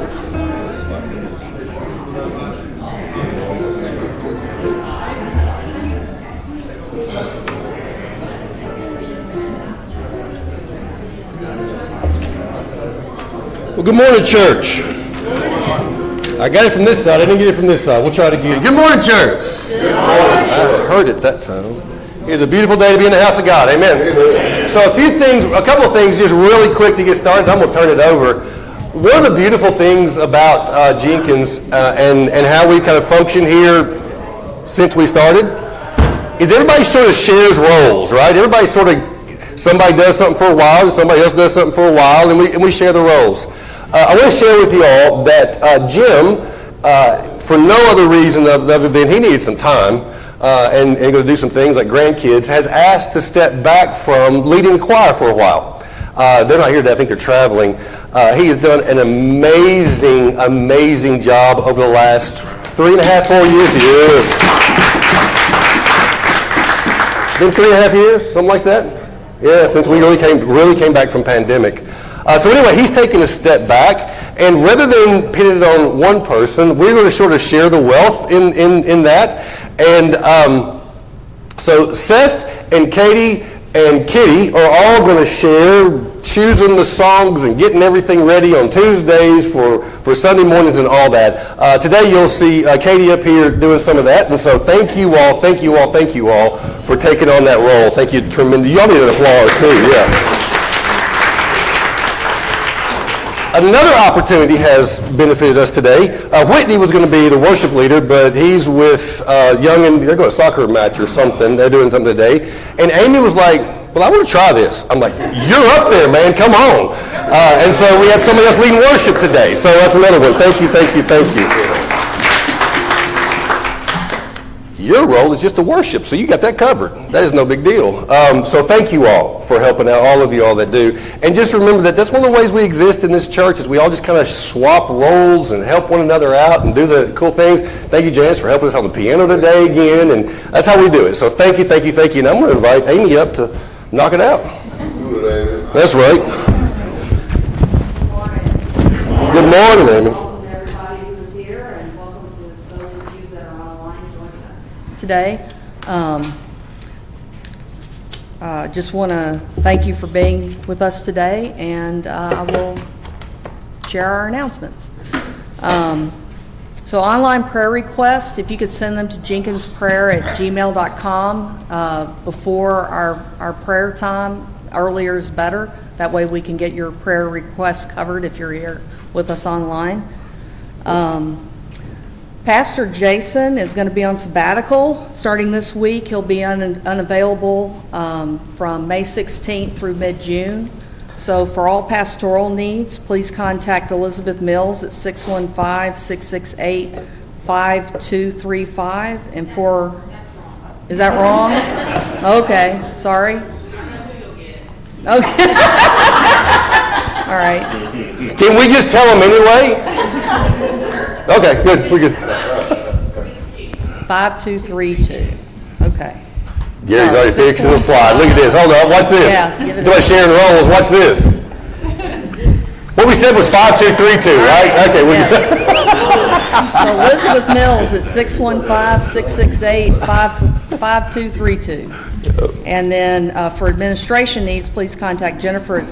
Well, good morning, church. I got it from this side. I didn't get it from this side. We'll try it again. Good morning, church. Good morning. I heard it that time. It's a beautiful day to be in the house of God. Amen. So a couple of things just really quick to get started. I'm going to turn it over. One of the beautiful things about Jenkins and how we kind of function here since we started is everybody sort of shares roles, right? Everybody somebody does something for a while and somebody else does something for a while, and we share the roles. I want to share with you all that Jim, for no other reason other than he needed some time and going to do some things like grandkids, has asked to step back from leading the choir for a while. They're not here today. I think they're traveling. He has done an amazing job over the last 3.5, 4 years. Yes. Been 3.5 years, something like that? Yeah, since we really came back from pandemic. So anyway, he's taken a step back, and rather than pin it on one person, we're going to sort of share the wealth in that. And so Seth and Katie and Kitty are all going to share choosing the songs and getting everything ready on Tuesdays for Sunday mornings and all that. Today you'll see Katie up here doing some of that, and so thank you all for taking on that role. Thank you tremendous. Y'all need an applause too, yeah. Another opportunity has benefited us today. Whitney was going to be the worship leader, but he's with Young, and they're going to a soccer match or something. They're doing something today. And Amy was like, well, I want to try this. I'm like, you're up there, man. Come on. And so we have somebody else leading worship today. So that's another one. Thank you. Your role is just to worship, so you got that covered. That is no big deal. So thank you all for helping out, all of you all that do. And just remember that that's one of the ways we exist in this church, is we all just kind of swap roles and help one another out and do the cool things. Thank you, Janice, for helping us on the piano today again, and that's how we do it. So thank you. And I'm going to invite Amy up to knock it out. That's right. Good morning, Amy. Today. Just want to thank you for being with us today, and I will share our announcements. So online prayer requests, if you could send them to jenkinsprayer@gmail.com before our prayer time. Earlier is better. That way we can get your prayer requests covered if you're here with us online. Pastor Jason is going to be on sabbatical starting this week. He'll be unavailable from May 16th through mid-June. So for all pastoral needs, please contact Elizabeth Mills at 615-668-5235. And is that wrong? Okay, sorry. Okay. All right. Can we just tell them anyway? Okay, good. We're good. 5232. Okay. Gary's already fixing the slide. Look at this. Hold on. Watch this. Yeah. Somebody sharing roles. Watch this. What we said was 5232, right? Okay. Yes. So Elizabeth Mills at 615-668-5232. And then for administration needs, please contact Jennifer at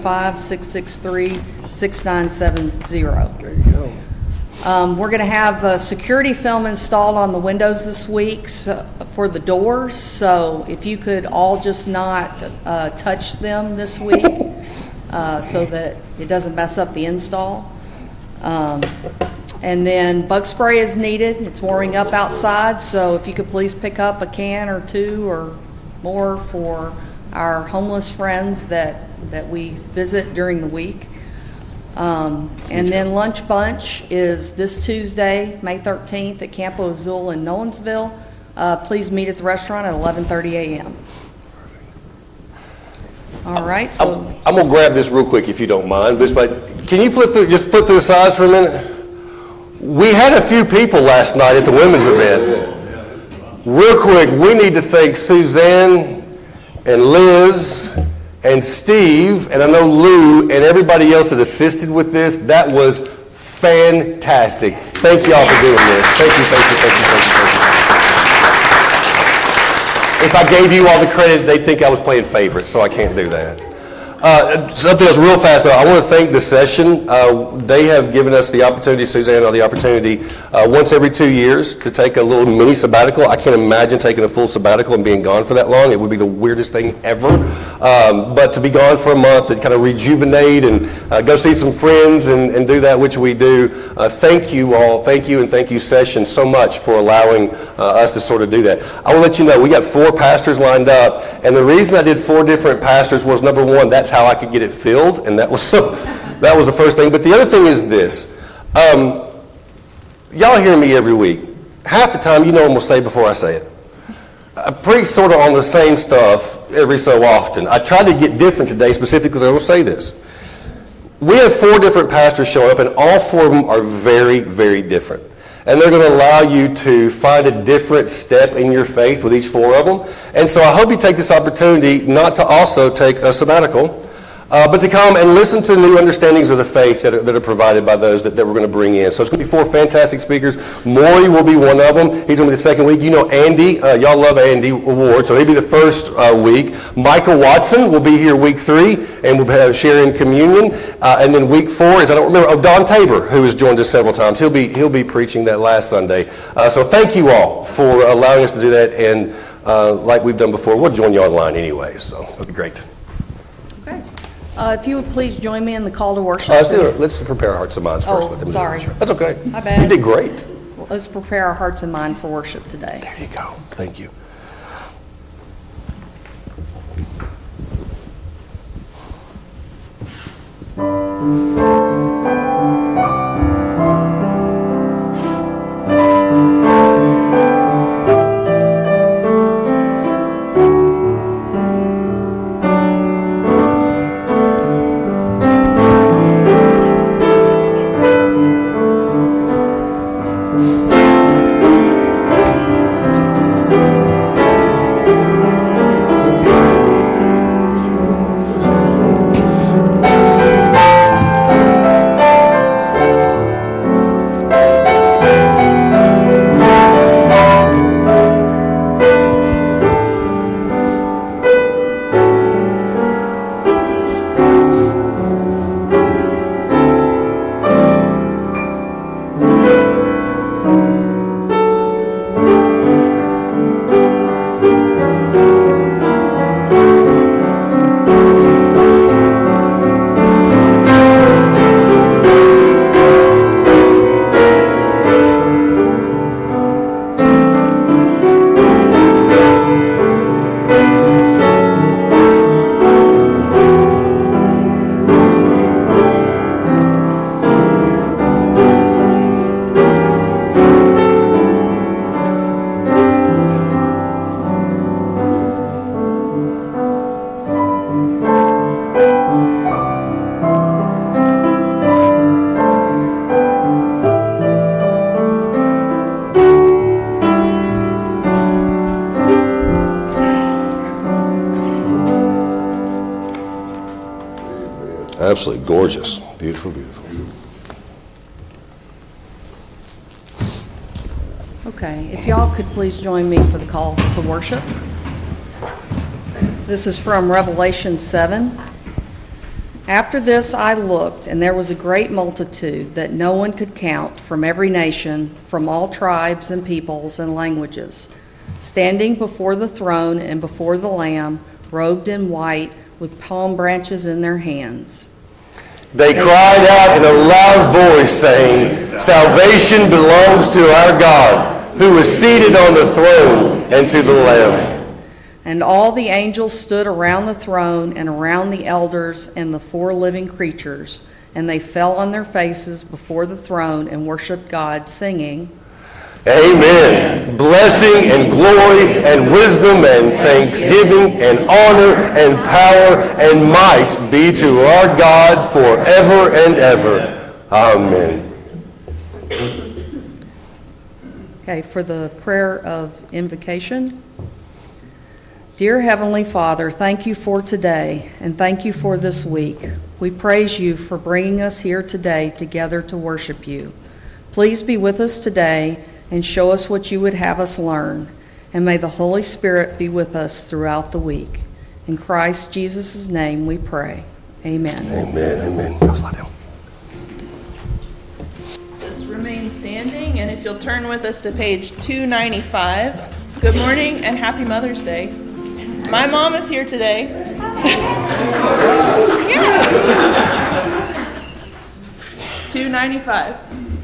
615-663-6970. There you go. We're going to have a security film installed on the windows this week for the doors. So if you could all just not touch them this week so that it doesn't mess up the install. And then bug spray is needed. It's warming up outside, so if you could please pick up a can or two or more for our homeless friends that we visit during the week. And then Lunch Bunch is this Tuesday, May 13th at Campo Azul in Nolensville. Please meet at the restaurant at 11:30 a.m. All right. So I'm going to grab this real quick if you don't mind. But can you flip through the sides for a minute? We had a few people last night at the women's event. Real quick, we need to thank Suzanne and Liz and Steve, and I know Lou, and everybody else that assisted with this. That was fantastic. Thank you all for doing this. Thank you. If I gave you all the credit, they'd think I was playing favorites, so I can't do that. Something else real fast, though. I want to thank the session. They have given us the opportunity, Suzanne, the opportunity once every 2 years to take a little mini sabbatical. I can't imagine taking a full sabbatical and being gone for that long. It would be the weirdest thing ever. But to be gone for a month and kind of rejuvenate and go see some friends and do that, which we do. Thank you all. Thank you, session, so much for allowing us to sort of do that. I will let you know, we got 4 pastors lined up. And the reason I did 4 different pastors was, number one, that's how I could get it filled, and that was the first thing. But the other thing is this. Y'all hear me every week. Half the time, you know what I'm going to say before I say it. I preach sort of on the same stuff every so often. I tried to get different today specifically because I will say this. We have 4 different pastors showing up, and all 4 of them are very, very different. And they're going to allow you to find a different step in your faith with each 4 of them. And so I hope you take this opportunity not to also take a sabbatical, but to come and listen to new understandings of the faith that are provided by those that we're going to bring in. So it's going to be 4 fantastic speakers. Maury will be one of them. He's going to be the second week. You know Andy. Y'all love Andy Ward, so he'll be the first week. Michael Watson will be here week 3, and we'll have sharing communion. And then week 4 is, I don't remember, Don Tabor, who has joined us several times. He'll be preaching that last Sunday. So thank you all for allowing us to do that. And like we've done before, we'll join you online anyway, so it'll be great. Okay. If you would please join me in the call to worship. Let's prepare our hearts and minds first. Oh, sorry. That's okay. My bad. You did great. Well, let's prepare our hearts and minds for worship today. There you go. Thank you. Absolutely gorgeous. Beautiful, beautiful. Okay, if y'all could please join me for the call to worship. This is from Revelation 7. After this I looked, and there was a great multitude that no one could count, from every nation, from all tribes and peoples and languages, standing before the throne and before the Lamb, robed in white, with palm branches in their hands. They cried out in a loud voice, saying, "Salvation belongs to our God, who is seated on the throne, and to the Lamb." And all the angels stood around the throne and around the elders and the 4 living creatures, and they fell on their faces before the throne and worshiped God, singing, Amen. Blessing and glory and wisdom and thanksgiving and honor and power and might be to our God forever and ever. Amen. Okay, for the prayer of invocation. Dear Heavenly Father, thank you for today and thank you for this week. We praise you for bringing us here today together to worship you. Please be with us today and show us what you would have us learn. And may the Holy Spirit be with us throughout the week. In Christ Jesus' name we pray. Amen. Amen. Amen. Go slide down. Just remain standing, and if you'll turn with us to page 295. Good morning and happy Mother's Day. My mom is here today. Yeah. 295.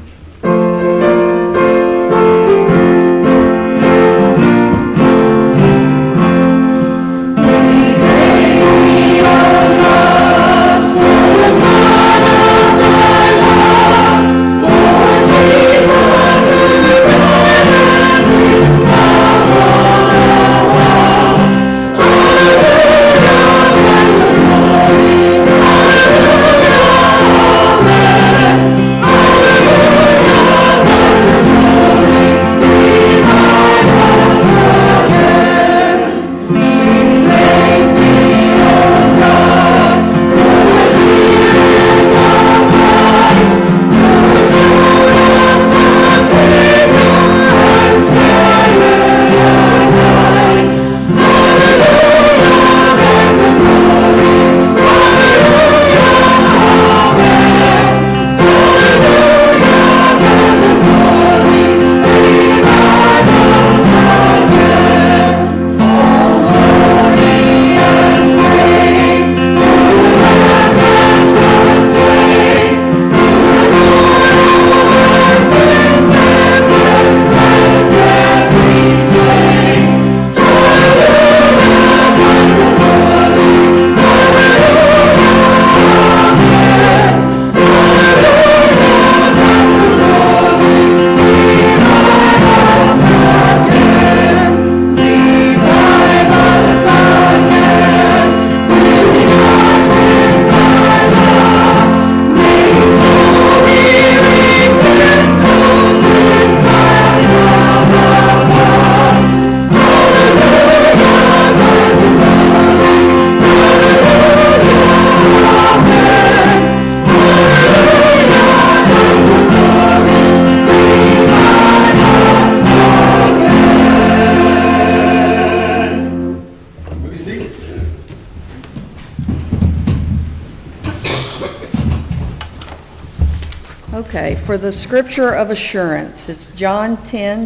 Okay, for the scripture of assurance, it's John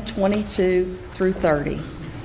10:22 through 30.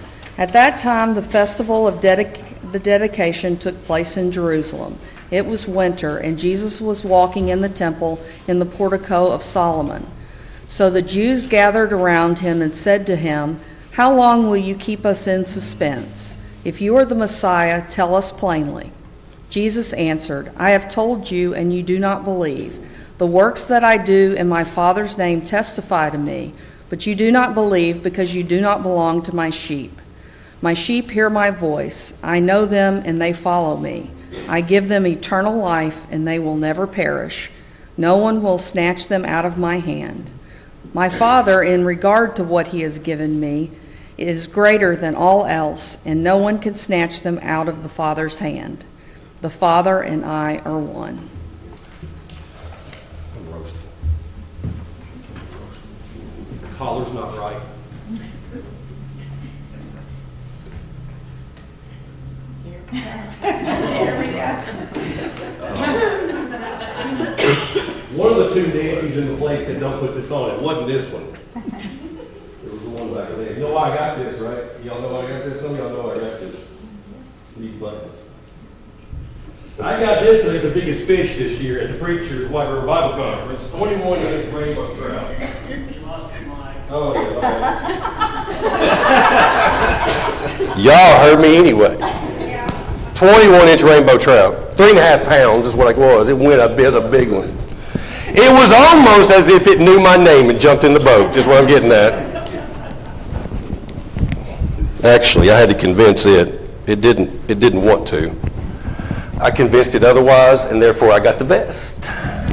At that time, the festival of the dedication took place in Jerusalem. It was winter, and Jesus was walking in the temple in the portico of Solomon. So the Jews gathered around him and said to him, "How long will you keep us in suspense? If you are the Messiah, tell us plainly." Jesus answered, "I have told you, and you do not believe. The works that I do in my Father's name testify to me, but you do not believe because you do not belong to my sheep. My sheep hear my voice. I know them and they follow me. I give them eternal life and they will never perish. No one will snatch them out of my hand. My Father, in regard to what he has given me, is greater than all else, and no one can snatch them out of the Father's hand. The Father and I are one." The collar's not right. One of the two Nancy's in the place that don't put this on. It wasn't this one. It was the one back there. You know why I got this, right? Y'all know why I got this? Some of y'all know I got this. These buttons. I got this to make the biggest fish this year at the Preacher's White River Bible Conference. 21-inch rainbow trout. You lost your mind. Oh, yeah. Y'all heard me anyway. 21-inch rainbow trout. 3.5 pounds is what it was. It went up as a big one. It was almost as if it knew my name and jumped in the boat. Just what I'm getting at. Actually, I had to convince it. It didn't want to. I convinced it otherwise, and therefore I got the best.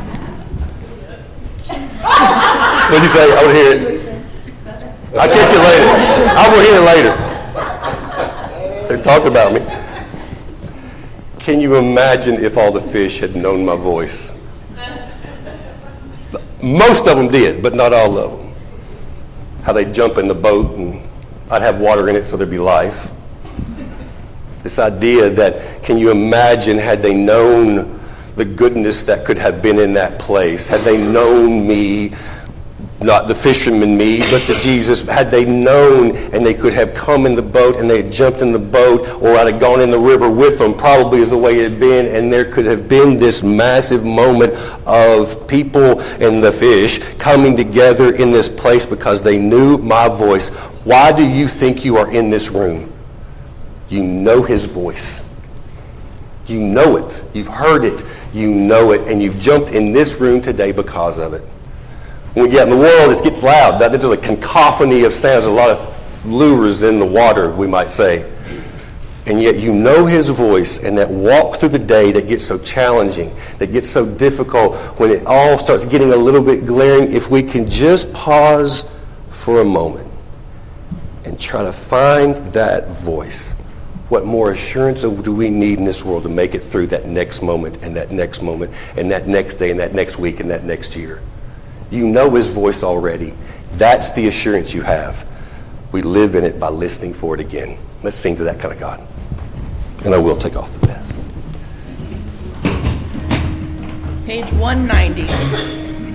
What'd you say? I would hear it. I'll catch you later. I will hear it later. They talked about me. Can you imagine if all the fish had known my voice? Most of them did, but not all of them. How they'd jump in the boat and I'd have water in it so there'd be life. This idea that, can you imagine had they known the goodness that could have been in that place? Had they known me, not the fisherman me, but the Jesus, had they known and they could have come in the boat and they had jumped in the boat, or I'd have gone in the river with them, probably is the way it had been, and there could have been this massive moment of people and the fish coming together in this place because they knew my voice. Why do you think you are in this room? You know his voice. You know it. You've heard it. You know it. And you've jumped in this room today because of it. When we get in the world, it gets loud. There's a cacophony of sounds, a lot of lures in the water, we might say. And yet you know his voice, and that walk through the day that gets so challenging, that gets so difficult, when it all starts getting a little bit glaring, if we can just pause for a moment and try to find that voice. What more assurance do we need in this world to make it through that next moment and that next moment and that next day and that next week and that next year? You know his voice already. That's the assurance you have. We live in it by listening for it again. Let's sing to that kind of God. And I will take off the mask. Page 190.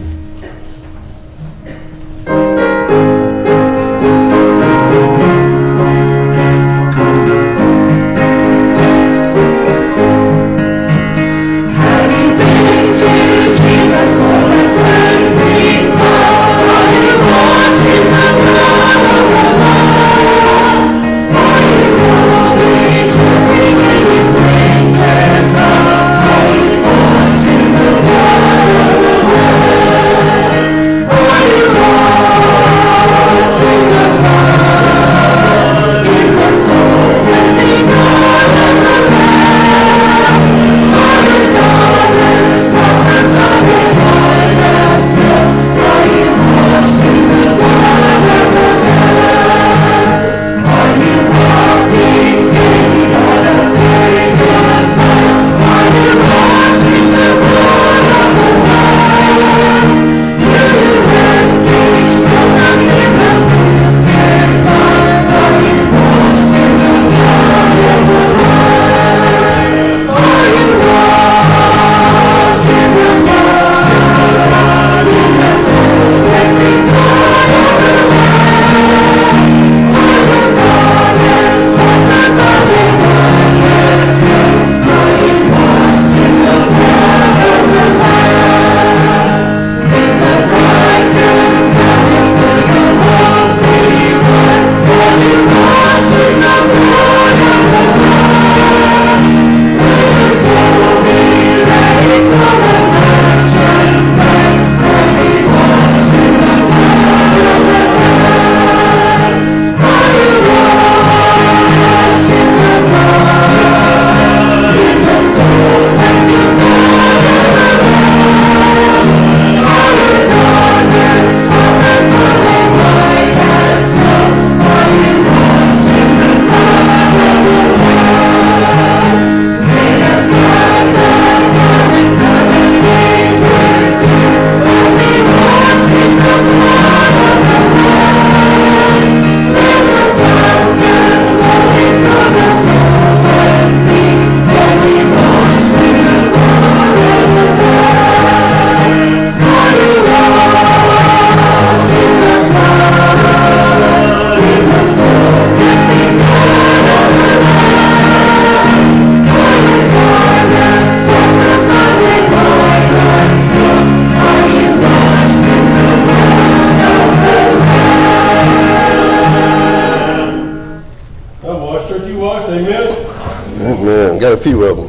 Got a few of them.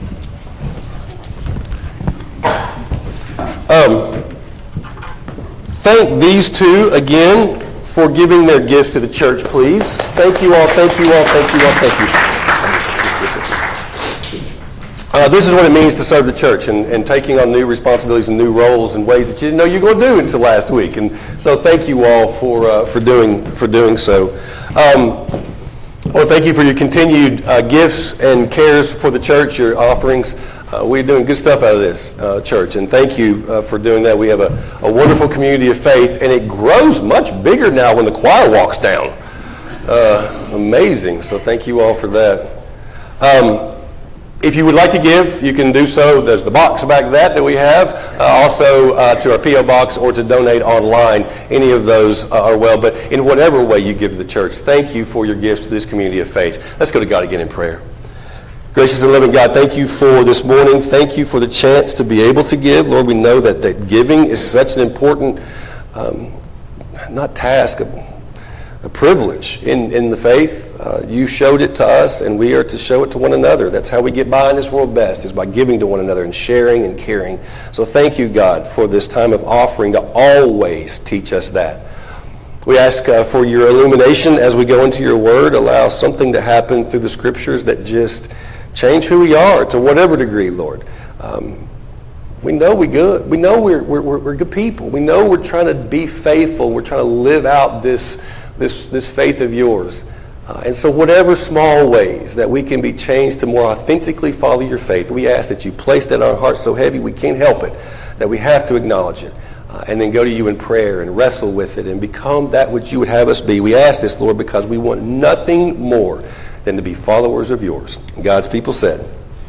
Thank these two again for giving their gifts to the church, please. Thank you all, thank you all, thank you all, thank you. This is what it means to serve the church and taking on new responsibilities and new roles in ways that you didn't know you were going to do until last week. And so thank you all for doing so. Well, thank you for your continued gifts and cares for the church, your offerings. We're doing good stuff out of this church, and thank you for doing that. We have a wonderful community of faith, and it grows much bigger now when the choir walks down. Amazing. So thank you all for that. If you would like to give, you can do so. There's the box back that we have. Also to our P.O. box or to donate online. Any of those are well. But in whatever way you give to the church, thank you for your gifts to this community of faith. Let's go to God again in prayer. Gracious and loving God, thank you for this morning. Thank you for the chance to be able to give. Lord, we know that giving is such an important, not task, a privilege in the faith. You showed it to us, and we are to show it to one another. That's how we get by in this world best, is by giving to one another and sharing and caring. So thank you, God, for this time of offering to always teach us that. We ask for your illumination as we go into your word. Allow something to happen through the scriptures that just change who we are to whatever degree, Lord. We know we're good. We know we're good people. We know we're trying to be faithful. We're trying to live out this faith of yours. And so whatever small ways that we can be changed to more authentically follow your faith, we ask that you place that on our hearts so heavy we can't help it, that we have to acknowledge it, and then go to you in prayer and wrestle with it and become that which you would have us be. We ask this, Lord, because we want nothing more than to be followers of yours. And God's people said,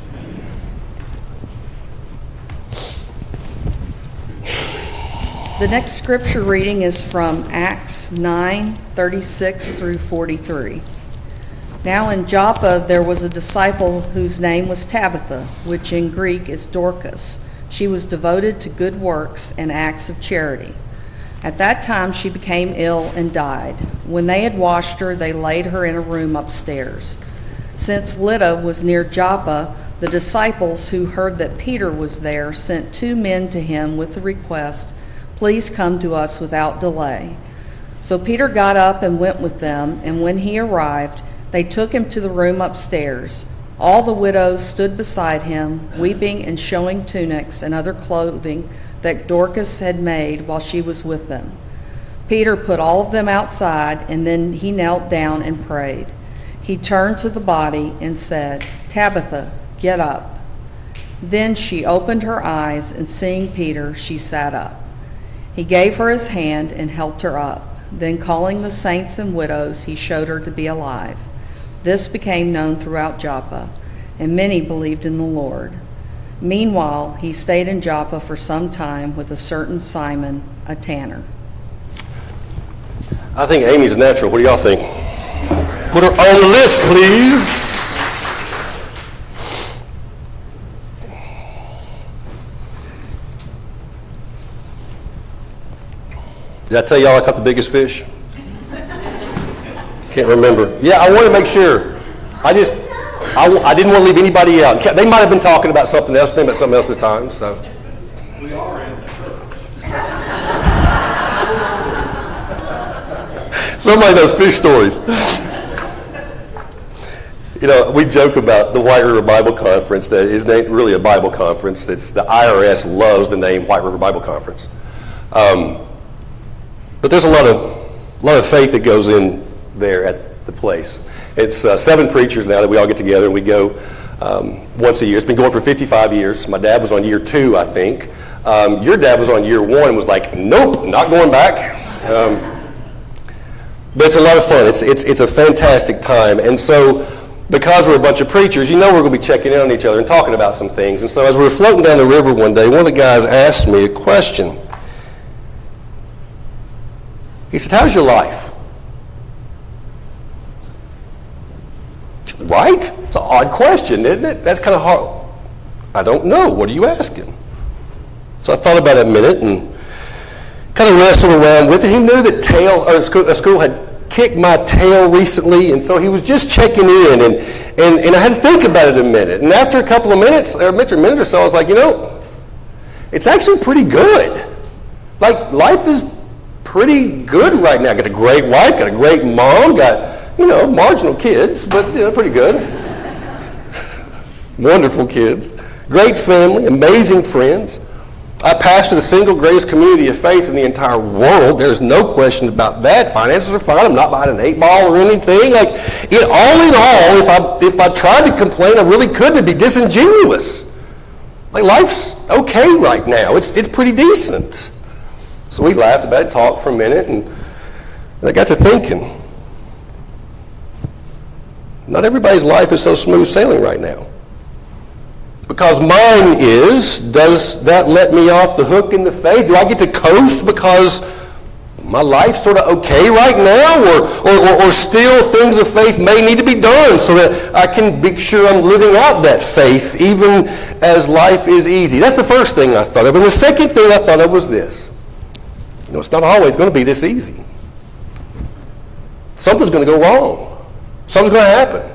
The next scripture reading is from Acts 9:36 through 43. Now in Joppa there was a disciple whose name was Tabitha, which in Greek is Dorcas. She was devoted to good works and acts of charity. At that time she became ill and died. When they had washed her, they laid her in a room upstairs. Since Lydda was near Joppa, the disciples who heard that Peter was there sent 2 men to him with the request, "Please come to us without delay." So Peter got up and went with them, and when he arrived, they took him to the room upstairs. All the widows stood beside him, weeping and showing tunics and other clothing that Dorcas had made while she was with them. Peter put all of them outside, and then he knelt down and prayed. He turned to the body and said, "Tabitha, get up." Then she opened her eyes, and seeing Peter, she sat up. He gave her his hand and helped her up. Then calling the saints and widows, he showed her to be alive. This became known throughout Joppa, and many believed in the Lord. Meanwhile, he stayed in Joppa for some time with a certain Simon, a tanner. I think Amy's a natural. What do y'all think? Put her on the list, please. Did I tell y'all I caught the biggest fish? Can't remember. Yeah, I want to make sure. I didn't want to leave anybody out. They might have been talking about something else, thinking about something else at the time. So. We are in. Somebody knows fish stories. You know, we joke about the White River Bible Conference that is really a Bible conference. It's the IRS loves the name White River Bible Conference. But there's a lot of faith that goes in there at the place. It's 7 preachers now that we all get together, and we go once a year. It's been going for 55 years. My dad was on year 2, I think. Your dad was on year 1 and was like, "Nope, not going back." But it's a lot of fun. It's a fantastic time. And so because we're a bunch of preachers, you know we're going to be checking in on each other and talking about some things. And so as we were floating down the river one day, one of the guys asked me a question. He said, "How's your life?" Right? It's an odd question, isn't it? That's kind of hard. I don't know. What are you asking? So I thought about it a minute and kind of wrestled around with it. He knew that a school had kicked my tail recently, and so he was just checking in, and I had to think about it a minute. And after a couple of minutes, or a minute or so, I was like, it's actually pretty good. Like, life is pretty good right now. Got a great wife, got a great mom, got, marginal kids, but, pretty good. Wonderful kids. Great family, amazing friends. I pastor the single greatest community of faith in the entire world. There's no question about that. Finances are fine. I'm not buying an 8-ball or anything. Like, all in all, if I tried to complain, I really couldn't. It'd be disingenuous. Like, life's okay right now. It's pretty decent. So we laughed about it, talked for a minute, and I got to thinking. Not everybody's life is so smooth sailing right now. Because mine is, does that let me off the hook in the faith? Do I get to coast because my life's sort of okay right now? Or still things of faith may need to be done so that I can be sure I'm living out that faith even as life is easy? That's the first thing I thought of. And the second thing I thought of was this. It's not always going to be this easy. Something's going to go wrong. Something's going to happen.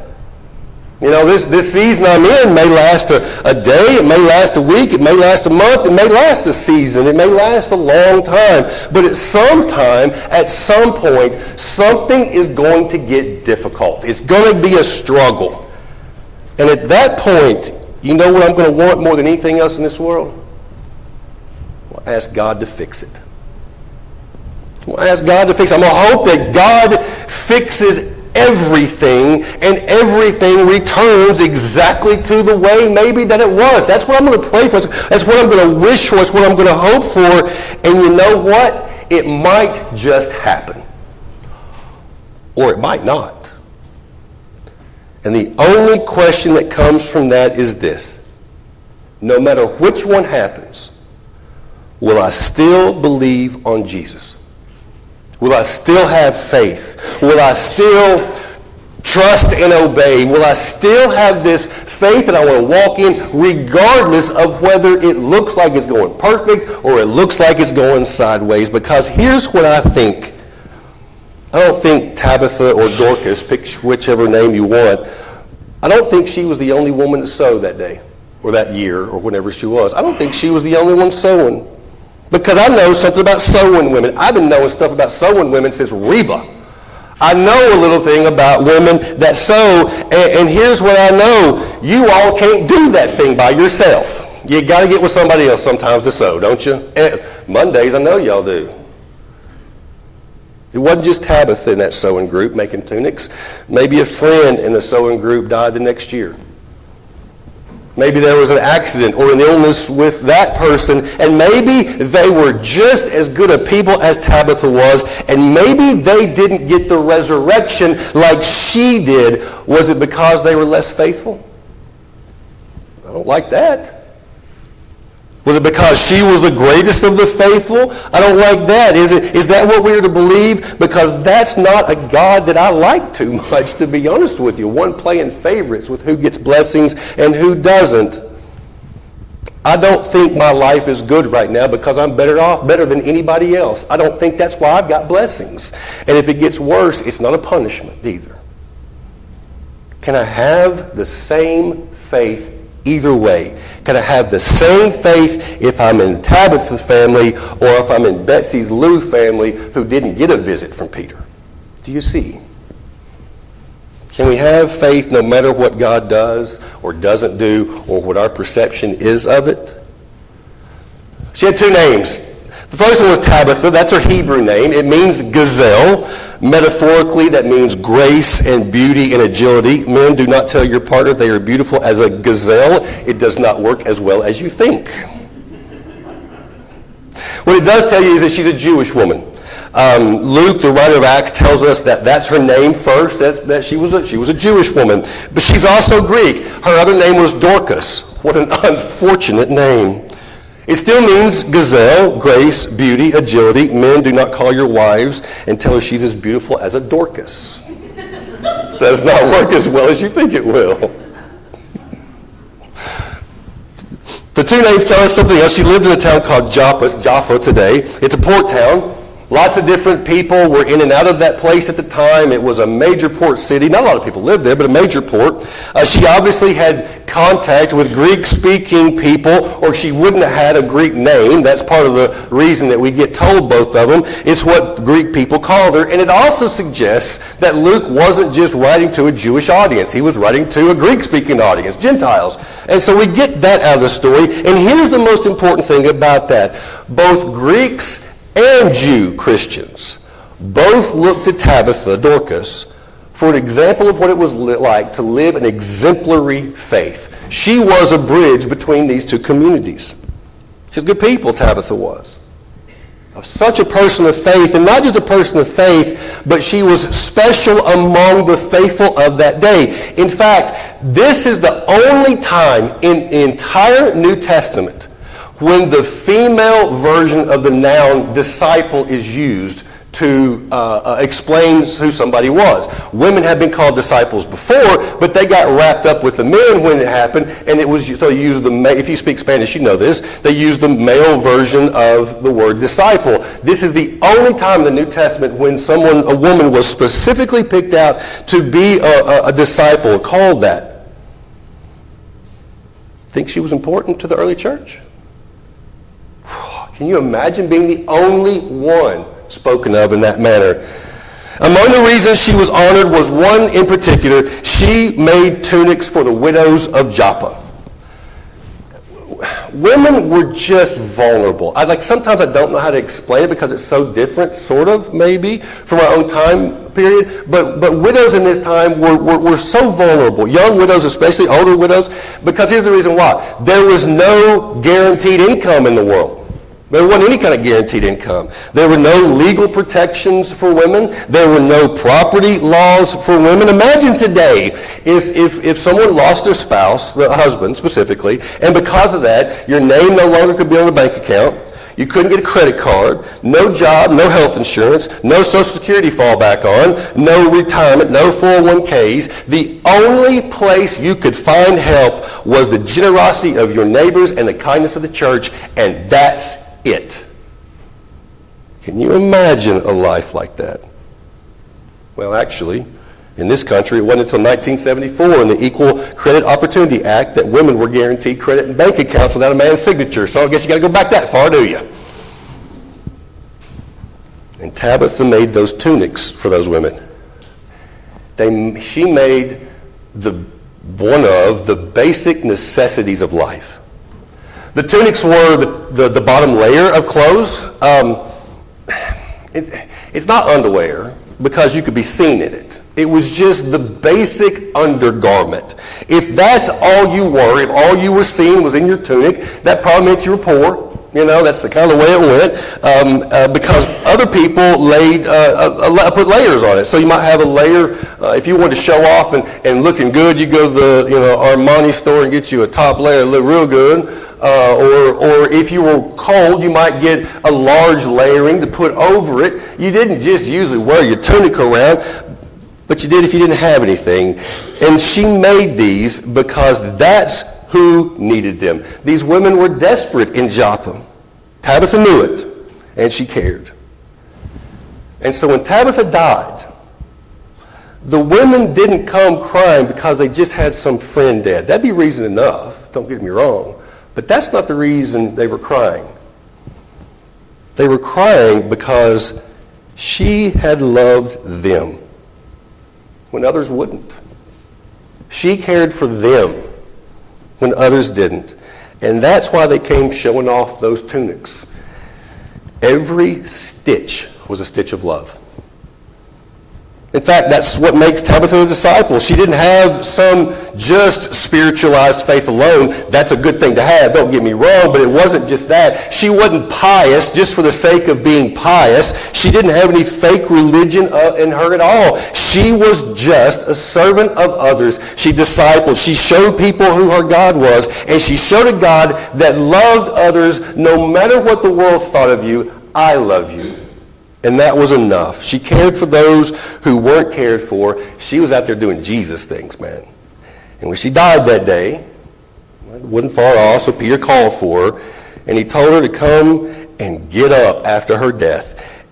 This season I'm in may last a day, it may last a week, it may last a month, it may last a season, it may last a long time. But at some point, something is going to get difficult. It's going to be a struggle. And at that point, you know what I'm going to want more than anything else in this world? I'll ask God to fix it. I'll ask God to fix it. I'm going to hope that God fixes everything, and everything returns exactly to the way maybe that it was. That's what I'm going to pray for. That's what I'm going to wish for. It's what I'm going to hope for. And you know what? It might just happen. Or it might not. And the only question that comes from that is this. No matter which one happens, will I still believe on Jesus? Will I still have faith? Will I still trust and obey? Will I still have this faith that I want to walk in regardless of whether it looks like it's going perfect or it looks like it's going sideways? Because here's what I think. I don't think Tabitha or Dorcas, pick whichever name you want, I don't think she was the only woman that sewed that day or that year or whenever she was. I don't think she was the only one sewing. Because I know something about sewing women. I've been knowing stuff about sewing women since Reba. I know a little thing about women that sew, and here's what I know. You all can't do that thing by yourself. You got to get with somebody else sometimes to sew, don't you? Mondays, I know y'all do. It wasn't just Tabitha in that sewing group making tunics. Maybe a friend in the sewing group died the next year. Maybe there was an accident or an illness with that person, and maybe they were just as good a people as Tabitha was, and maybe they didn't get the resurrection like she did. Was it because they were less faithful? I don't like that. Was it because she was the greatest of the faithful? I don't like that. Is that what we're to believe? Because that's not a God that I like too much, to be honest with you. One playing favorites with who gets blessings and who doesn't. I don't think my life is good right now because I'm better than anybody else. I don't think that's why I've got blessings. And if it gets worse, it's not a punishment either. Can I have the same faith either way? Can I have the same faith if I'm in Tabitha's family or if I'm in Betsy's Lou family who didn't get a visit from Peter? Do you see? Can we have faith no matter what God does or doesn't do or what our perception is of it? She had two names. The first one was Tabitha. That's her Hebrew name. It means gazelle. Metaphorically, that means grace and beauty and agility. Men, do not tell your partner they are beautiful as a gazelle. It does not work as well as you think. What it does tell you is that she's a Jewish woman. Luke, the writer of Acts, tells us that that's her name first, that she was a Jewish woman. But she's also Greek. Her other name was Dorcas. What an unfortunate name. It still means gazelle, grace, beauty, agility. Men, do not call your wives and tell her she's as beautiful as a Dorcas. Does not work as well as you think it will. The two names tell us something else. She lived in a town called Joppa today. It's a port town. Lots of different people were in and out of that place at the time. It was a major port city. Not a lot of people lived there, but a major port. She obviously had contact with Greek-speaking people, or she wouldn't have had a Greek name. That's part of the reason that we get told both of them. It's what Greek people called her. And it also suggests that Luke wasn't just writing to a Jewish audience. He was writing to a Greek-speaking audience, Gentiles. And so we get that out of the story. And here's the most important thing about that. Both Greeks and Jew Christians both looked to Tabitha, Dorcas, for an example of what it was like to live an exemplary faith. She was a bridge between these two communities. She's good people, Tabitha was. Such a person of faith, and not just a person of faith, but she was special among the faithful of that day. In fact, this is the only time in the entire New Testament when the female version of the noun disciple is used to explain who somebody was. Women had been called disciples before, but they got wrapped up with the men when it happened, and it was so you use if you speak Spanish, you know this. They use the male version of the word disciple. This is the only time in the New Testament when a woman was specifically picked out to be a disciple, called that. Think she was important to the early church? Can you imagine being the only one spoken of in that manner? Among the reasons she was honored was one in particular. She made tunics for the widows of Joppa. Women were just vulnerable. Sometimes I don't know how to explain it because it's so different, sort of, maybe, from our own time period. But widows in this time were so vulnerable. Young widows, especially older widows, because here's the reason why. There was no guaranteed income in the world. There wasn't any kind of guaranteed income. There were no legal protections for women. There were no property laws for women. Imagine today if someone lost their spouse, the husband specifically, and because of that, your name no longer could be on a bank account. You couldn't get a credit card, no job, no health insurance, no Social Security fallback on, no retirement, no 401ks. The only place you could find help was the generosity of your neighbors and the kindness of the church, and that's it. Can you imagine a life like that? Well, actually, in this country, it wasn't until 1974 in the Equal Credit Opportunity Act that women were guaranteed credit and bank accounts without a man's signature. So I guess you got to go back that far, do you? And Tabitha made those tunics for those women. She made one of the basic necessities of life. The tunics were the bottom layer of clothes. It's not underwear because you could be seen in it. It was just the basic undergarment. If that's all you were, if all you were seen was in your tunic, that probably meant you were poor. You know, that's the kind of way it went, because other people put layers on it. So you might have a layer, if you wanted to show off and looking good, you go to the Armani store and get you a top layer, look real good. Or if you were cold, you might get a large layering to put over it. You didn't just usually wear your tunic around, but you did if you didn't have anything. And she made these because that's who needed them. These women were desperate in Joppa. Tabitha knew it, and she cared. And so when Tabitha died, the women didn't come crying because they just had some friend dead. That'd be reason enough, don't get me wrong. But that's not the reason they were crying. They were crying because she had loved them when others wouldn't. She cared for them when others didn't. And that's why they came showing off those tunics. Every stitch was a stitch of love. In fact, that's what makes Tabitha a disciple. She didn't have some just spiritualized faith alone. That's a good thing to have, don't get me wrong, but it wasn't just that. She wasn't pious just for the sake of being pious. She didn't have any fake religion in her at all. She was just a servant of others. She discipled. She showed people who her God was, and she showed a God that loved others no matter what the world thought of you. I love you. And that was enough. She cared for those who weren't cared for. She was out there doing Jesus things, man. And when she died that day, it wasn't far off, so Peter called for her, and he told her to come and get up after her death.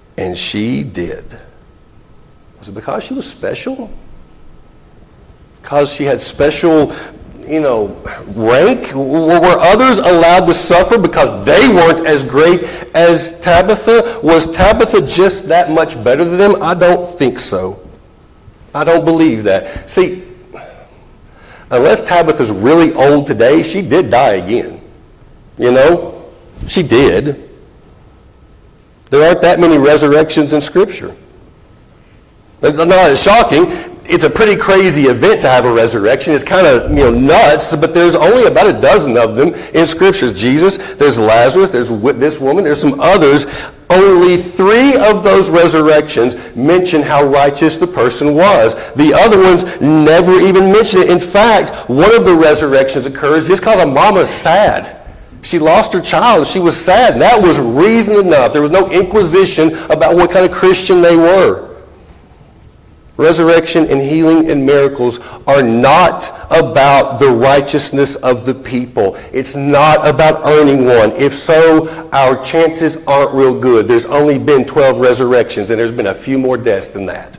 And she did. Was it because she was special? Because she had special, rank? Were others allowed to suffer because they weren't as great as Tabitha? Was Tabitha just that much better than them? I don't think so. I don't believe that. See, unless Tabitha's really old today, she did die again. She did. There aren't that many resurrections in Scripture. It's not as shocking. It's a pretty crazy event to have a resurrection. It's kind of, nuts, but there's only about a dozen of them in Scripture. There's Jesus, there's Lazarus, there's this woman, there's some others. Only 3 of those resurrections mention how righteous the person was. The other ones never even mention it. In fact, one of the resurrections occurs just because a mama's sad. She lost her child and she was sad. And that was reason enough. There was no inquisition about what kind of Christian they were. Resurrection and healing and miracles are not about the righteousness of the people. It's not about earning one. If so, our chances aren't real good. There's only been 12 resurrections, and there's been a few more deaths than that.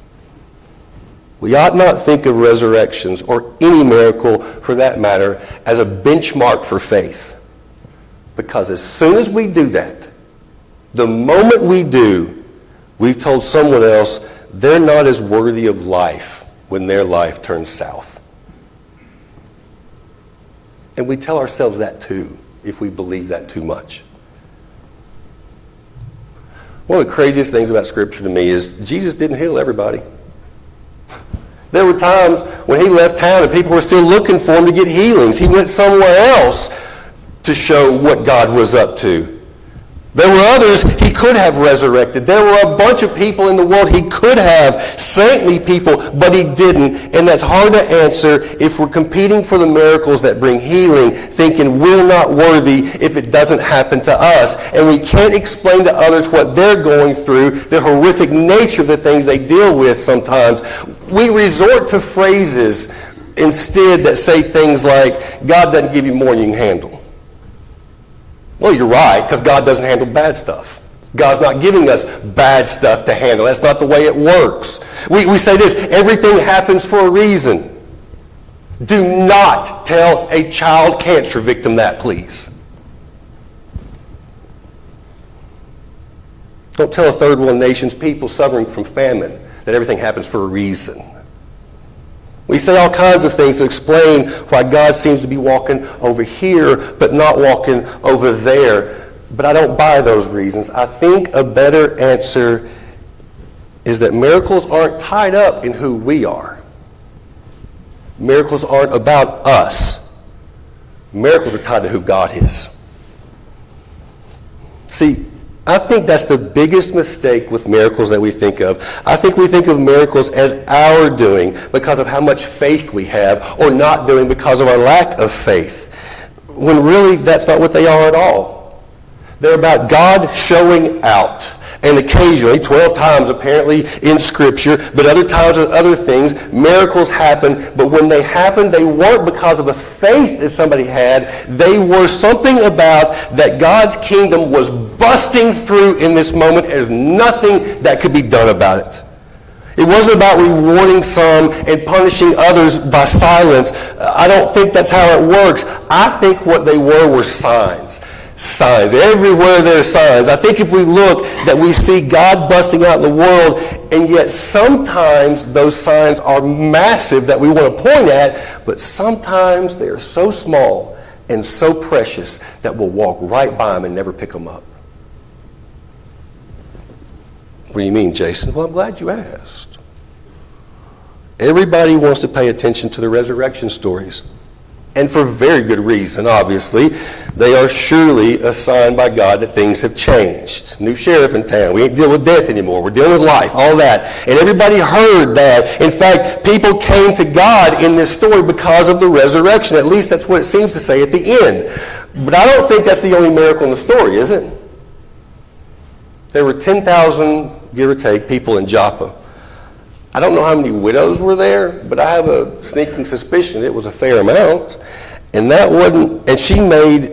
We ought not think of resurrections, or any miracle for that matter, as a benchmark for faith. Because as soon as we do that, the moment we do, we've told someone else they're not as worthy of life when their life turns south. And we tell ourselves that too, if we believe that too much. One of the craziest things about Scripture to me is Jesus didn't heal everybody. There were times when he left town and people were still looking for him to get healings. He went somewhere else to show what God was up to. There were others he could have resurrected. There were a bunch of people in the world he could have, saintly people, but he didn't. And that's hard to answer if we're competing for the miracles that bring healing, thinking we're not worthy if it doesn't happen to us. And we can't explain to others what they're going through, the horrific nature of the things they deal with sometimes. We resort to phrases instead that say things like, God doesn't give you more than you can handle. Well, you're right, because God doesn't handle bad stuff. God's not giving us bad stuff to handle. That's not the way it works. We say this, everything happens for a reason. Do not tell a child cancer victim that, please. Don't tell a third world nation's people suffering from famine that everything happens for a reason. We say all kinds of things to explain why God seems to be walking over here but not walking over there. But I don't buy those reasons. I think a better answer is that miracles aren't tied up in who we are. Miracles aren't about us. Miracles are tied to who God is. See, I think that's the biggest mistake with miracles that we think of. I think we think of miracles as our doing because of how much faith we have, or not doing because of our lack of faith. When really that's not what they are at all. They're about God showing out. And occasionally, 12 times apparently in Scripture, but other times with other things, miracles happen. But when they happened, they weren't because of a faith that somebody had. They were something about that God's kingdom was busting through in this moment. There's nothing that could be done about it. It wasn't about rewarding some and punishing others by silence. I don't think that's how it works. I think what they were signs. Signs. Everywhere there are signs. I think if we look that we see God busting out in the world, and yet sometimes those signs are massive that we want to point at, but sometimes they are so small and so precious that we'll walk right by them and never pick them up. What do you mean, Jason? Well, I'm glad you asked. Everybody wants to pay attention to the resurrection stories. And for very good reason, obviously. They are surely a sign by God that things have changed. New sheriff in town. We ain't dealing with death anymore. We're dealing with life, all that. And everybody heard that. In fact, people came to God in this story because of the resurrection. At least that's what it seems to say at the end. But I don't think that's the only miracle in the story, is it? There were 10,000, give or take, people in Joppa. I don't know how many widows were there, but I have a sneaking suspicion it was a fair amount. And that wasn't, and she made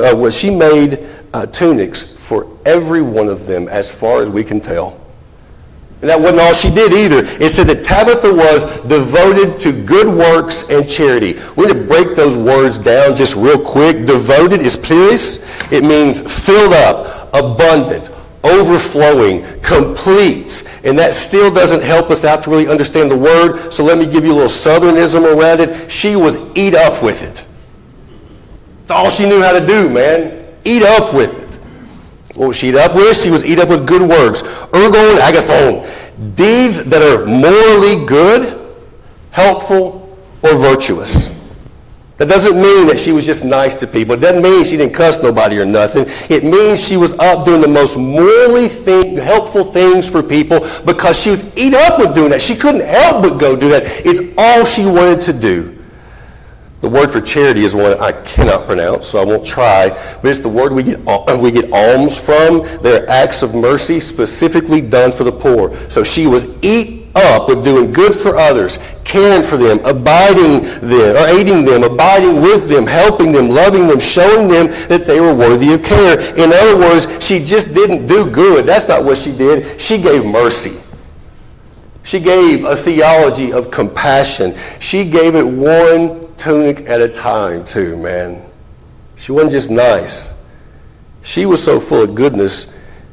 tunics for every one of them, as far as we can tell. And that wasn't all she did either. It said that Tabitha was devoted to good works and charity. We need to break those words down just real quick. Devoted is pluris. It means filled up, abundant, overflowing, complete. And that still doesn't help us out to really understand the word. So let me give you a little southernism around it. She was eat up with it. That's all she knew how to do, man. Eat up with it. What was she eat up with? She was eat up with good works. Ergon, agathon. Deeds that are morally good, helpful, or virtuous. That doesn't mean that she was just nice to people. It doesn't mean she didn't cuss nobody or nothing. It means she was up doing the most morally helpful things for people because she was eat up with doing that. She couldn't help but go do that. It's all she wanted to do. The word for charity is one I cannot pronounce, so I won't try. But it's the word we get alms from. They're acts of mercy specifically done for the poor. So she was eat up with doing good for others, caring for them, aiding them, abiding with them, helping them, loving them, showing them that they were worthy of care. In other words, she just didn't do good. That's not what she did. She gave mercy. She gave a theology of compassion. She gave it one tunic at a time, too, man. She wasn't just nice. She was so full of goodness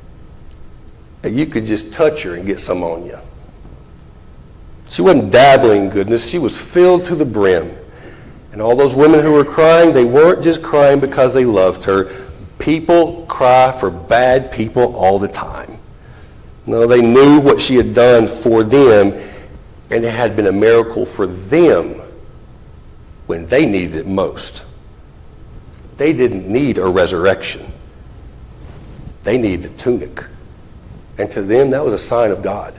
that you could just touch her and get some on you. She wasn't dabbling in goodness. She was filled to the brim. And all those women who were crying, they weren't just crying because they loved her. People cry for bad people all the time. No, they knew what she had done for them, and it had been a miracle for them when they needed it most. They didn't need a resurrection. They needed a tunic. And to them, that was a sign of God.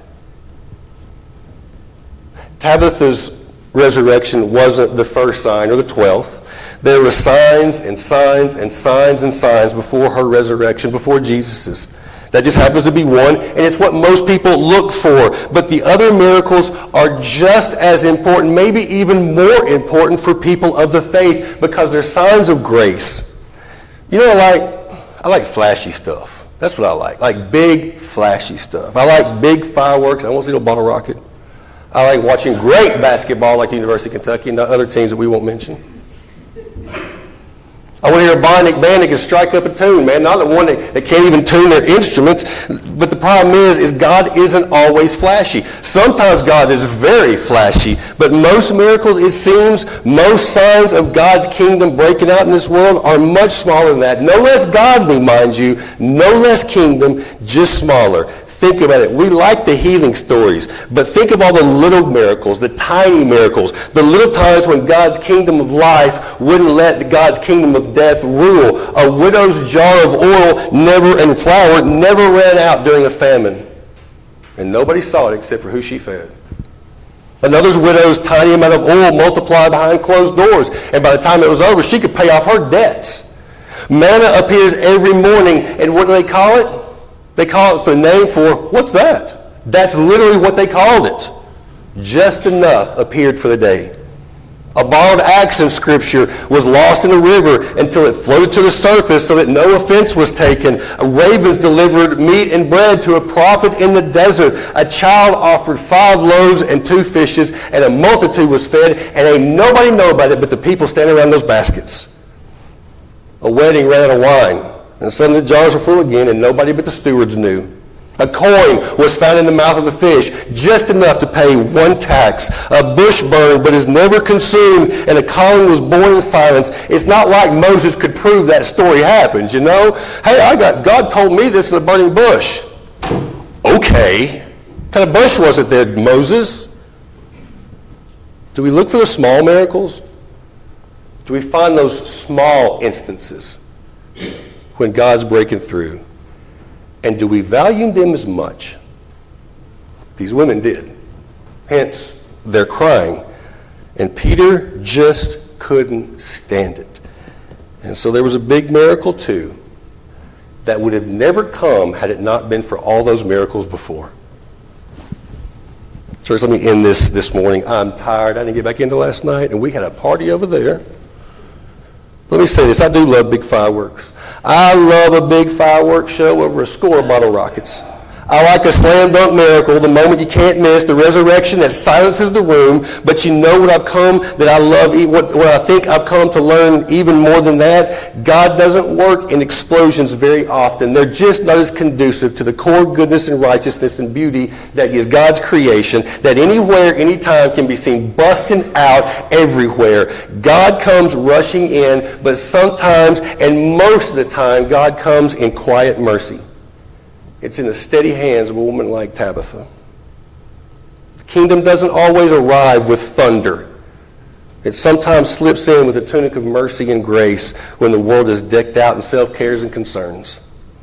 Tabitha's resurrection wasn't the first sign or the 12th. There were signs and signs and signs and signs before her resurrection, before Jesus's. That just happens to be one, and it's what most people look for. But the other miracles are just as important, maybe even more important for people of the faith, because they're signs of grace. You know, I like flashy stuff. That's what I like big, flashy stuff. I like big fireworks. I want to see a bottle rocket. I like watching great basketball like the University of Kentucky and other teams that we won't mention. I want to hear a bionic band that can strike up a tune, man. Not the one that can't even tune their instruments. But the problem is God isn't always flashy. Sometimes God is very flashy. But most miracles, it seems, most signs of God's kingdom breaking out in this world are much smaller than that. No less godly, mind you. No less kingdom, just smaller. Think about it. We like the healing stories. But think of all the little miracles, the tiny miracles, the little times when God's kingdom of life wouldn't let God's kingdom of death rule. A widow's jar of oil and flour never ran out during a famine. And nobody saw it except for who she fed. Another widow's tiny amount of oil multiplied behind closed doors. And by the time it was over, she could pay off her debts. Manna appears every morning. And what do they call it? They call it the name for, what's that? That's literally what they called it. Just enough appeared for the day. A borrowed axe in Scripture was lost in a river until it floated to the surface so that no offense was taken. Ravens delivered meat and bread to a prophet in the desert. A child offered 5 loaves and 2 fishes, and a multitude was fed, and ain't nobody know about it but the people standing around those baskets. A wedding ran out of wine, and suddenly the jars were full again, and nobody but the stewards knew. A coin was found in the mouth of a fish, just enough to pay 1 tax. A bush burned, but is never consumed, and a colony was born in silence. It's not like Moses could prove that story happened, you know? Hey, God told me this in a burning bush. Okay. What kind of bush was it there, Moses? Do we look for the small miracles? Do we find those small instances when God's breaking through? And do we value them as much? These women did. Hence, they're crying. And Peter just couldn't stand it. And so there was a big miracle, too, that would have never come had it not been for all those miracles before. Church, let me end this morning. I'm tired. I didn't get back into last night, and we had a party over there. Let me say this. I do love big fireworks. I love a big fireworks show over a score of bottle rockets. I like a slam dunk miracle, the moment you can't miss, the resurrection that silences the room. But you know what I've come, that I love, what I think I've come to learn even more than that? God doesn't work in explosions very often. They're just not as conducive to the core goodness and righteousness and beauty that is God's creation, that anywhere, anytime can be seen busting out everywhere. God comes rushing in, but sometimes, and most of the time, God comes in quiet mercy. It's in the steady hands of a woman like Tabitha. The kingdom doesn't always arrive with thunder. It sometimes slips in with a tunic of mercy and grace when the world is decked out in self-cares and concerns.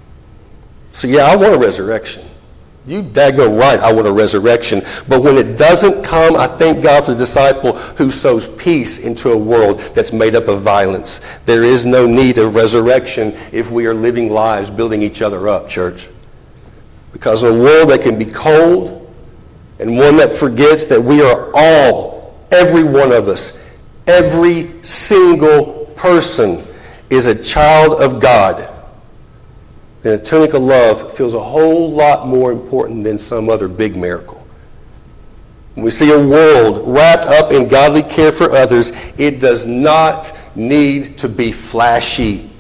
So yeah, I want a resurrection. You daggone right, I want a resurrection. But when it doesn't come, I thank God for the disciple who sows peace into a world that's made up of violence. There is no need of resurrection if we are living lives building each other up, church. Because in a world that can be cold and one that forgets that we are all, every one of us, every single person is a child of God. And a tunic of love feels a whole lot more important than some other big miracle. When we see a world wrapped up in godly care for others, it does not need to be flashy.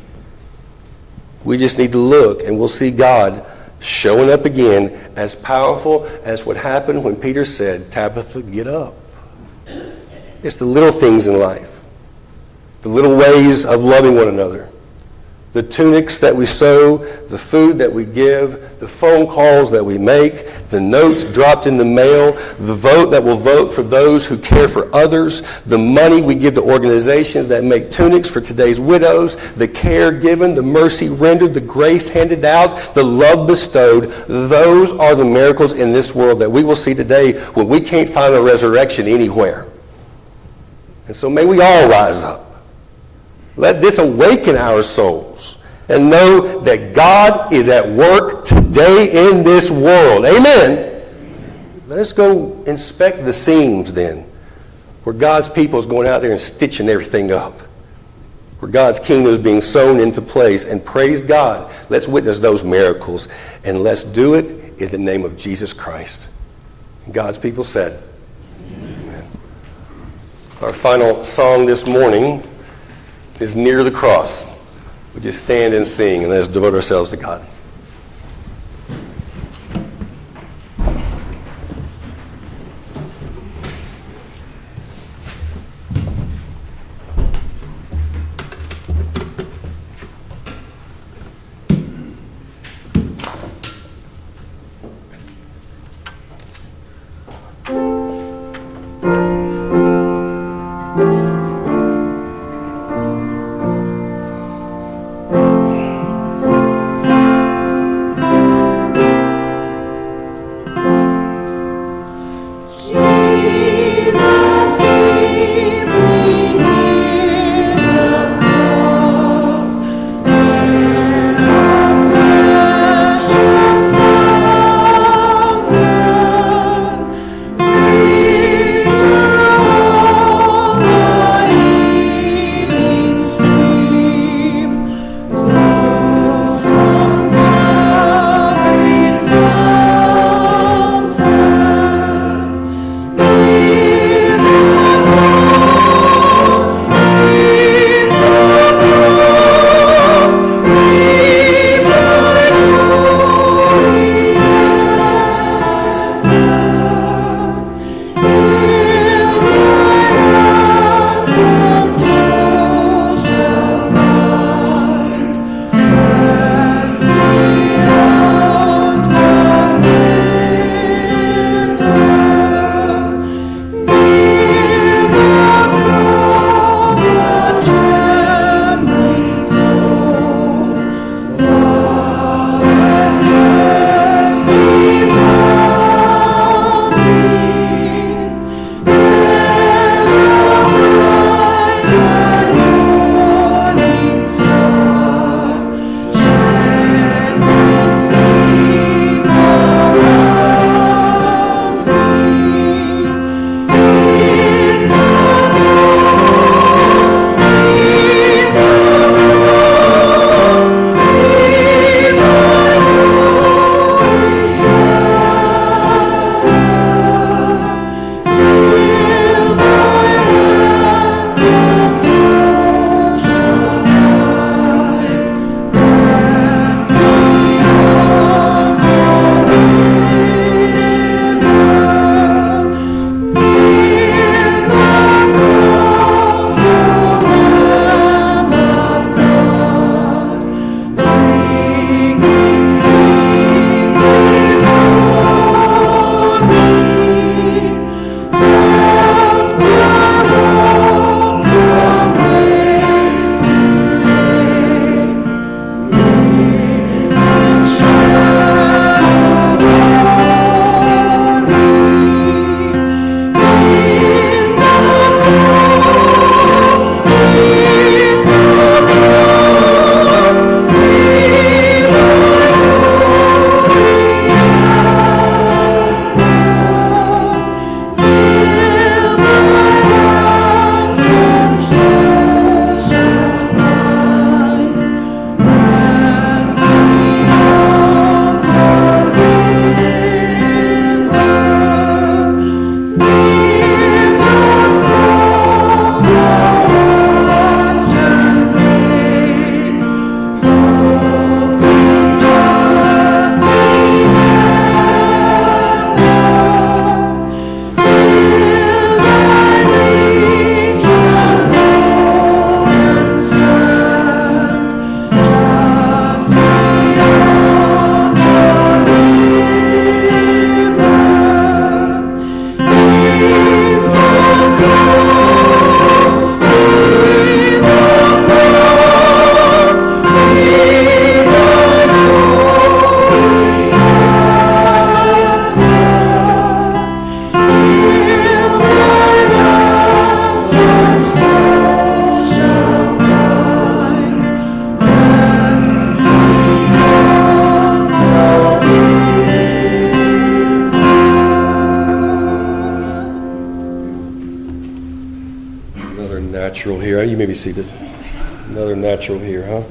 We just need to look and we'll see God showing up again as powerful as what happened when Peter said, Tabitha, get up. It's the little things in life. The little ways of loving one another. The tunics that we sew, the food that we give, the phone calls that we make, the notes dropped in the mail, the vote that will vote for those who care for others, the money we give to organizations that make tunics for today's widows, the care given, the mercy rendered, the grace handed out, the love bestowed. Those are the miracles in this world that we will see today when we can't find a resurrection anywhere. And so may we all rise up. Let this awaken our souls and know that God is at work today in this world. Amen. Let us go inspect the seams then, where God's people is going out there and stitching everything up, where God's kingdom is being sewn into place. And praise God, let's witness those miracles, and let's do it in the name of Jesus Christ. And God's people said, Amen. Our final song this morning is Near the Cross. We just stand and sing, and let's devote ourselves to God. natural here. You may be seated. Another natural here, huh?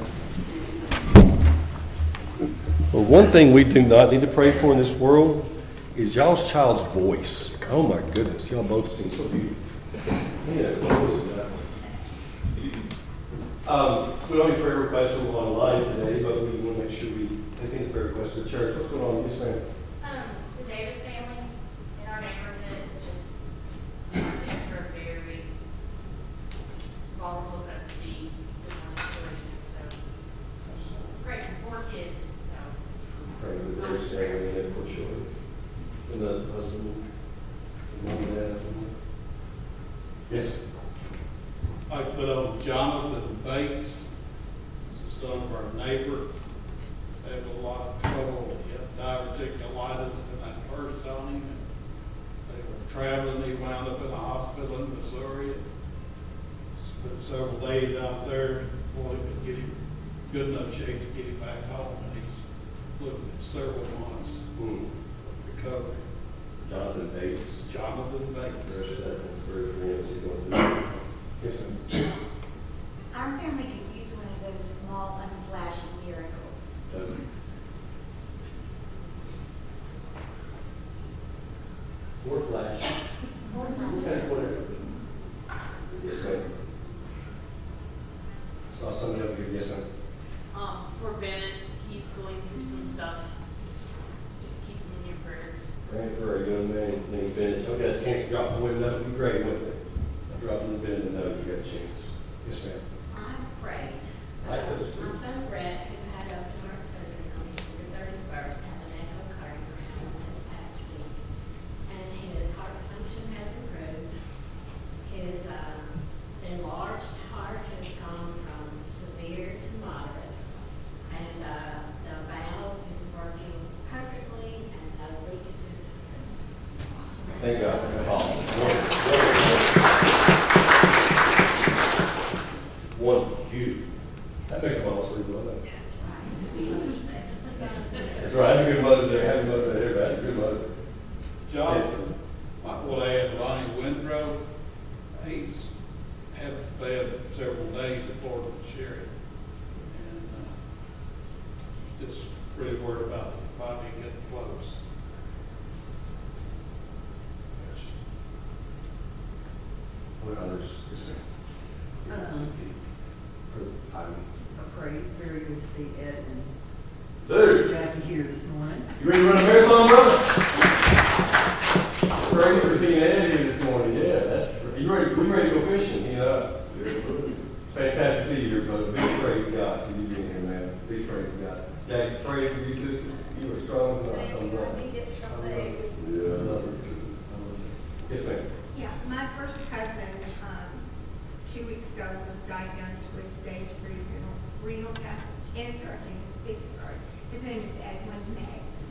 Well, one thing we do not need to pray for in this world is y'all's child's voice. Oh my goodness, y'all both sing so beautiful. Yeah, voice is that. We don't have prayer requests from online today, but we want to make sure we take in the prayer requests of the church. What's going on, Miss Ma'am? The Davis family in our neighborhood just things are very volatile custody situation. So great for 4 kids. So Pray for the Davis family and their 4 children. And the husband, and mom and dad. Yes. I put on Jonathan Bates, the son of our neighbor, had a lot of trouble. He had diverticulitis and that burst on him. And they were traveling. He wound up in a hospital in Missouri. Spent several days out there before they could get him good enough shape to get him back home. And he's looking at several months of recovery. Jonathan Bates. Jonathan Bates. Yes, ma'am. Our family could use one of those small, unflashy miracles. More flash. More Okay, flashy. whatever. Yes, ma'am. Saw somebody over here. Yes, ma'am. for Bennett, he's going through some stuff. Just keep him in your prayers. Praying for a young man named Ben. Y'all got a chance to drop the window. That would be great, wouldn't it? I'll drop in the bin and know you got a chance. Yes, ma'am. I'm praised. Like those two. My son Brett, who had open heart surgery on December 31st, had an echocardiogram this past week, and his heart function has improved. His enlarged heart has gone from severe to moderate, and the valve is working perfectly, and no leakages. Thank God. That's awesome. Wonderful. Beautiful. That makes a lot of sleep, doesn't it? That's right. That's right. That's a good mother there. Happy Mother's Day, everybody. That's a good mother. Jonathan, I will add Ronnie Windrow. He's had bed several days at Florida and Sherry. And just really worried about finally getting close. What others? Yes, ma'am. A praise, very good to see Ed and Dude, Jackie here this morning. you ready to run a marathon, brother? Praise for seeing Ed here this morning. Yeah, that's. You ready? We ready to go fishing? Fantastic to see you here, brother. Big praise to God for you being here, man. Big praise to God. Jackie, pray for you, sister. You are strong as Thank you. I need to get strong days. Yeah, I love her. Yes, ma'am. Yeah, my first cousin, 2 weeks ago, was diagnosed with stage 3 renal cancer. I can't even speak, sorry. His name is Edwin Meggs.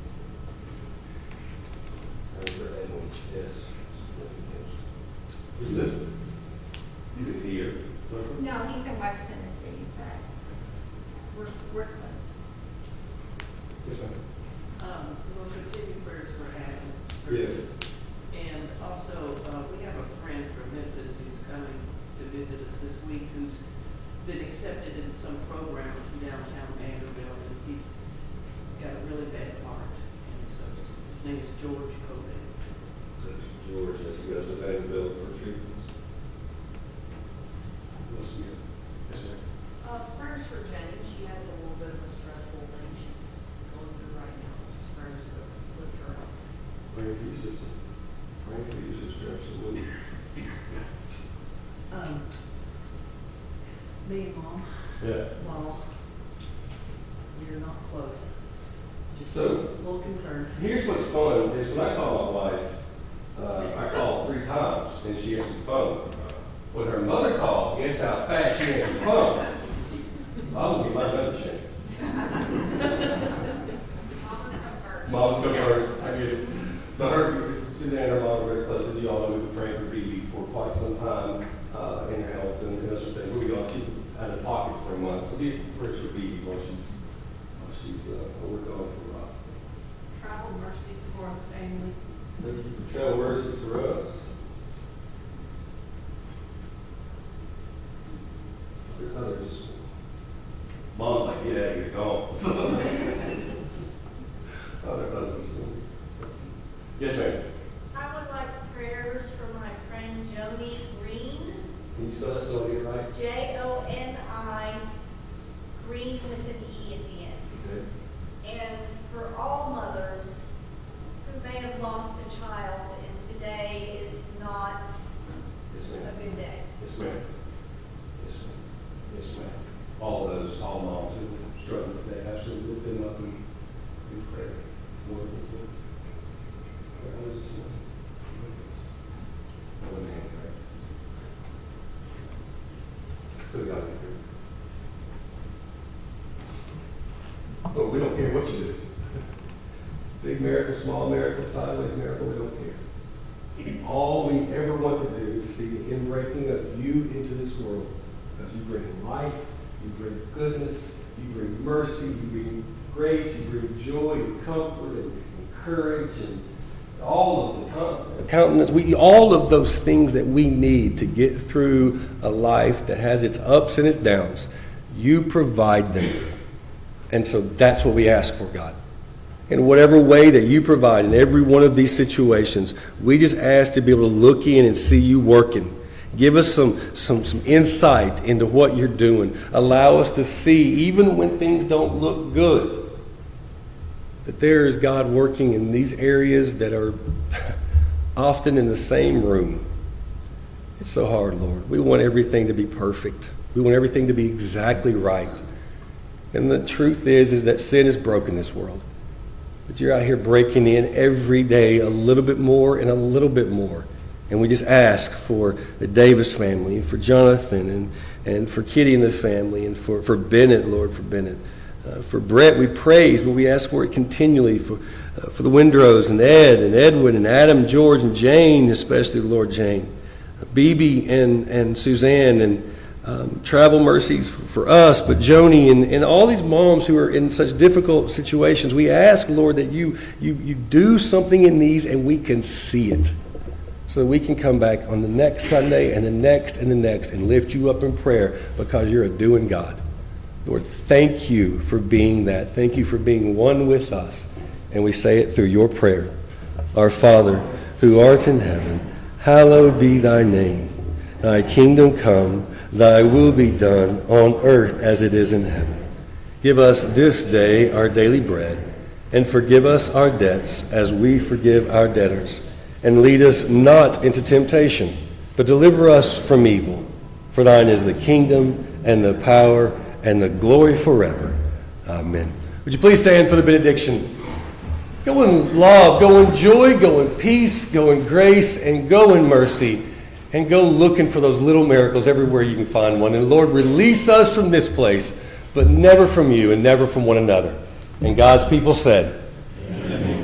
Edwin, yes. Who's that? You can see her. No, he's in West Tennessee, but we're close. Yes, ma'am. We'll continue prayers for Adam. Yes. And also, we have a friend from Memphis who's coming to visit us this week who's been accepted in some program in downtown Vanderbilt, and he's got a really bad heart. And so his name is George Cobain. George, yes, he goes to Vanderbilt for treatments. Yes, ma'am. Yes, ma'am. Prayers for Jenny. She has a little bit of a stressful thing she's going through right now. Just prayers to lift her up. Pray for you, sister. Pray for you, sister, absolutely. Me and Mom, Yeah. while we're not close, just So, a little concerned. Here's what's fun, is when I call my wife, I call 3 times, and she answers the phone. When her mother calls, guess how fast she answers the phone? I'll get my number changed. Mama's come first. I get it. But Suzanne and her mom are very close. As you all know, we've been praying for Bebe for quite some time in her health and other things. We all she out of pocket for a month. So be prayers for Bebe while she's we're going for Rob. Travel mercies for the family. Thank you for travel mercies for us. Can you spell that so I get it right? Joni, Green with an E at the end. Okay. And for all mothers who may have lost a child, and today is not Yes, ma'am. a good day. Yes, ma'am. Yes, ma'am. Yes, ma'am. All moms who are struggling today, absolutely lift them up in prayer. Wonderful thing. What is this one? Let me hand pray. Put it out here. Oh, we don't care what you do. Big miracle, small miracle, sideways miracle, we don't care. All we ever want to do is see the inbreaking of you into this world. Because you bring life, you bring goodness, you bring mercy, you bring grace, you bring joy and comfort and courage and all of the countenance. All of those things that we need to get through a life that has its ups and its downs. You provide them. And so that's what we ask for, God. In whatever way that you provide in every one of these situations, we just ask to be able to look in and see you working. Give us some insight into what you're doing. Allow us to see, even when things don't look good, that there is God working in these areas that are often in the same room. It's so hard, Lord. We want everything to be perfect. We want everything to be exactly right. And the truth is that sin has broken this world. But you're out here breaking in every day a little bit more and a little bit more. And we just ask for the Davis family, and for Jonathan, and for Kitty and the family, and for Bennett, Lord, for Bennett. For Brett, we praise, but we ask for it continually. For the Windrows, and Ed, and Edwin, and Adam, George, and Jane, especially the Lord Jane. Bibi and Suzanne, and travel mercies for us, but Joni and all these moms who are in such difficult situations, we ask, Lord, that you do something in these and we can see it. So that we can come back on the next Sunday and the next and the next and lift you up in prayer because you're a doing God. Lord, thank you for being that. Thank you for being one with us. And we say it through your prayer. Our Father, who art in heaven, hallowed be thy name. Thy kingdom come, thy will be done on earth as it is in heaven. Give us this day our daily bread, and forgive us our debts as we forgive our debtors. And lead us not into temptation, but deliver us from evil. For thine is the kingdom, and the power, and the glory forever. Amen. Would you please stand for the benediction? Go in love, go in joy, go in peace, go in grace, and go in mercy. And go looking for those little miracles everywhere you can find one. And Lord, release us from this place, but never from you and never from one another. And God's people said, Amen.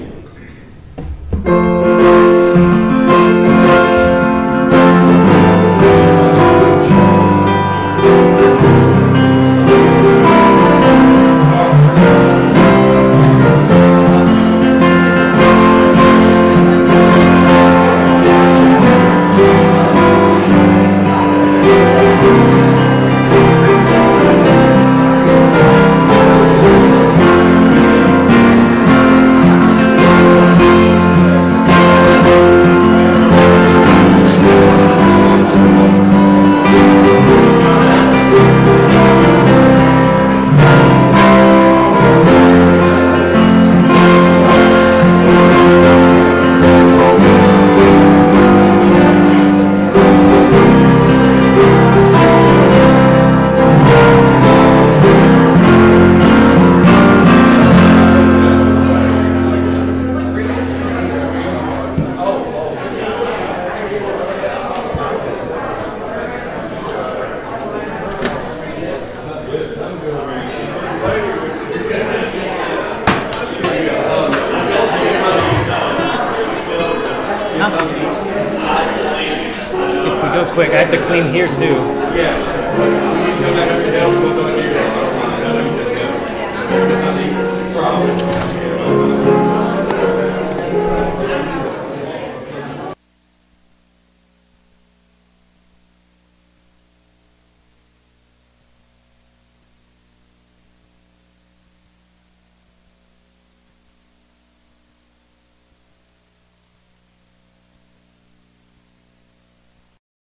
Quick, I have to clean here too. Yeah.